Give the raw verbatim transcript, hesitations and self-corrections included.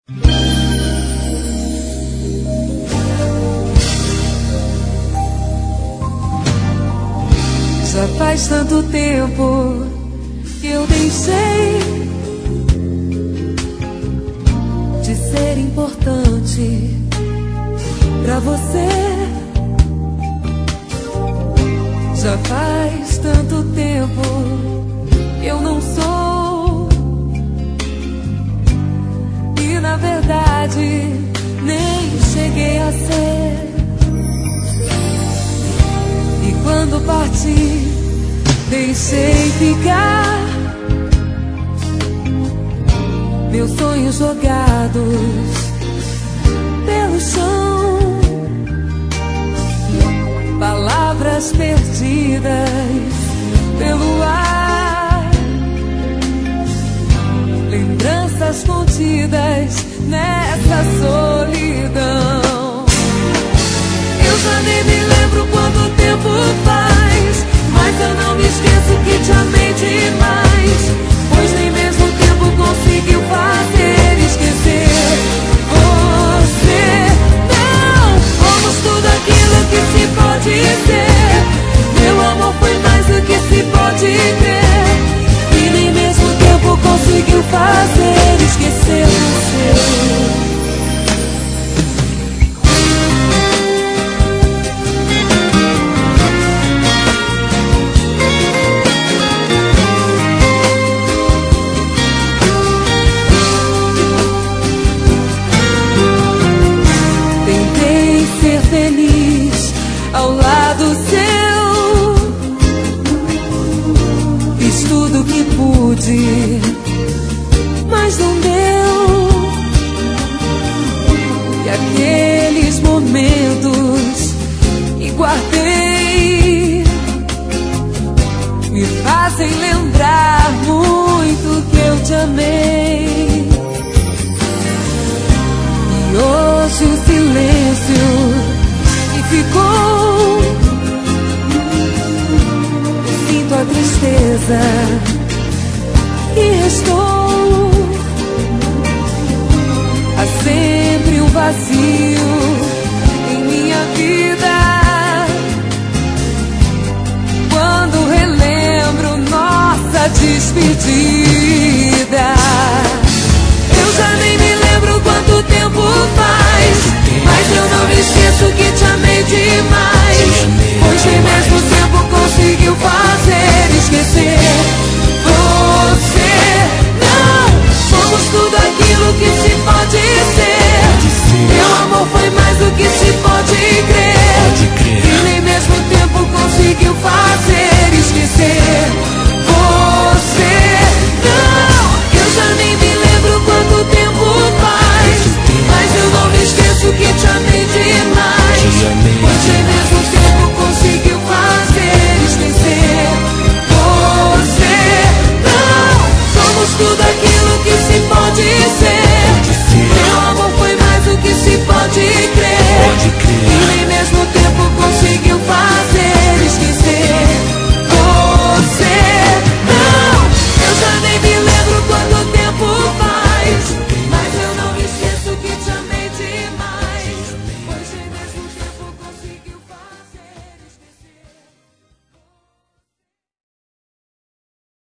Já faz tanto tempo que eu deixei de ser importante pra você. Já faz tanto tempo que eu não sou, e na verdade nem cheguei a ser. E quando parti, deixei ficar meus sonhos jogados pelo chão, palavras perdidas pelo ar, lembranças contidas nessa solidão. Eu já nem me lembro quanto tempo faz, mas eu não me esqueço que te amei demais. Pois nem mesmo o tempo conseguiu fazer esquecer você. Não, fomos tudo aquilo que se pode ser. Meu amor foi mais do que se pode crer. E nem mesmo o tempo conseguiu fazer esquecer você. Ao lado seu, fiz tudo que pude, mas não deu. E aqueles momentos que guardei me fazem lembrar muito que eu te amei. E hoje o silêncio ficou, sinto a tristeza que restou. Há sempre um vazio em minha vida quando relembro nossa despedida. Eu já nem me lembro quanto tempo faz, mas eu não me esqueço que te amei demais. Pois nem mesmo o tempo conseguiu fazer esquecer você. Não, somos tudo aquilo que se pode ser. Meu amor foi mais do que se pode crer. E nem mesmo o tempo conseguiu fazer esquecer você. Não, eu já nem me lembro quanto tempo faz, mas eu não me esqueço que te amei demais. Pois nem mesmo o tempo conseguiu fazer esquecer você. Não, somos tudo aquilo que se pode ser. Meu amor foi mais do que se pode crer. E nem